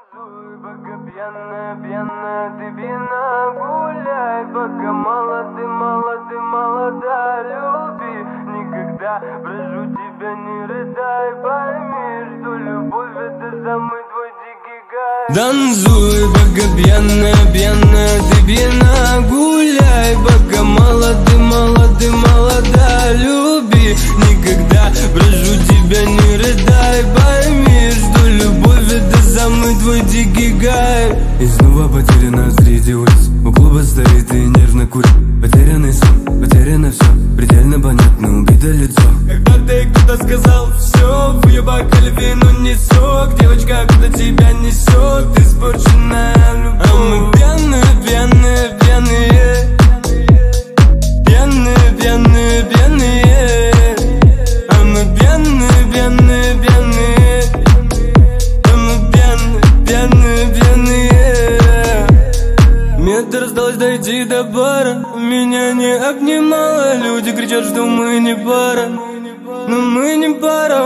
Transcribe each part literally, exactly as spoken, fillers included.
Танцуй, пока пьяная, пьяная ты пьяна. Гуляй, пока молоды, молоды, молода. Люби, никогда прошу тебя не рыдай. Пойми, что любовь это самый твой дикий кайф. Танцуй, пока пьяная, пьяная ты пьяна. Гуляй, пока молоды, молоды, молода. Люби, никогда прошу тебя не рыдай. Пойми, что любовь это самый твой дикий кайф. И снова потеряна среди улиц. У клуба стоит и нервно курит. Потерянный сон, потеряно все. Предельно понятно, убито лицо. Когда-то и кто-то сказал все, в ее бокале вино не сок. Девочка, куда тебя несет, испорченная любовь. А мы пьяные, пьяные, пьяные. Пьяные, пьяные, пьяные. А мы пьяные, пьяные, пьяные. А мы пьяные, пьяные, пьяные. Метр осталось дойти до бара. Меня не обнимало. Люди кричат, что мы не пара. Но мы не пара.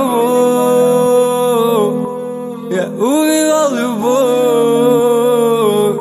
Я увидел любовь.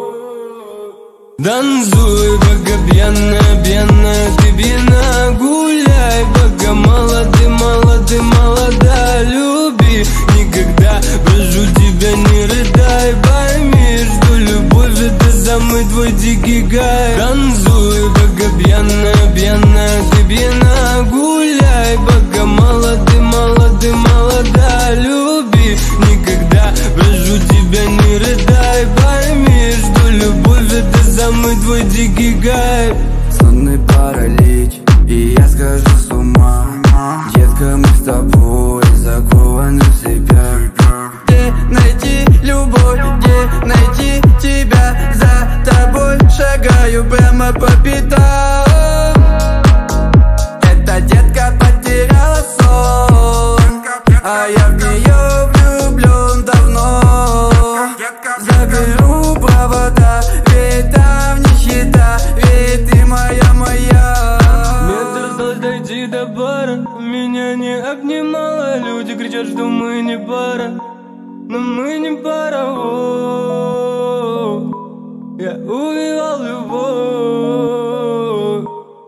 Танцуй, пока пьяная, пьяная ты пьяна. Гуляй, пока молоды, молоды, молода. Люби, никогда прошу тебя не рыдай. Пойми, что любовь это самый твой дикий кайф. Танцуй, пока пьяная, пьяная ты пьяна. Гуляй, пока молоды, молоды, молода. Люби, никогда прошу тебя не рыдай. Пойми, что любовь это самый твой дикий кайф. Сонный паралич, и я схожу с ума. Детка, мы с тобой закованы в себя. Где найти любовь, где найти тебя? За тобой шагаю прямо по пятам. Эта детка потеряла сон, а я в нее влюблен давно. Заберу провода, ведь там нищета, ведь ты моя, моя. Метр осталось дойти до бара. Меня не обнимало. Люди кричат, что мы не пара. Но мы не пара. О-о-о. Я увидел любовь.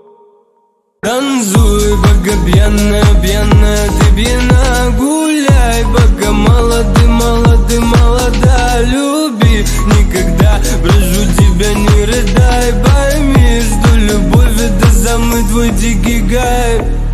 Танцуй, пока пьяная, пьяная ты пьяна. Гуляй, пока молоды, молоды, молода. Люби, никогда прошу тебя не рыдай. Пойми, что любовь это самый твой дикий кайф.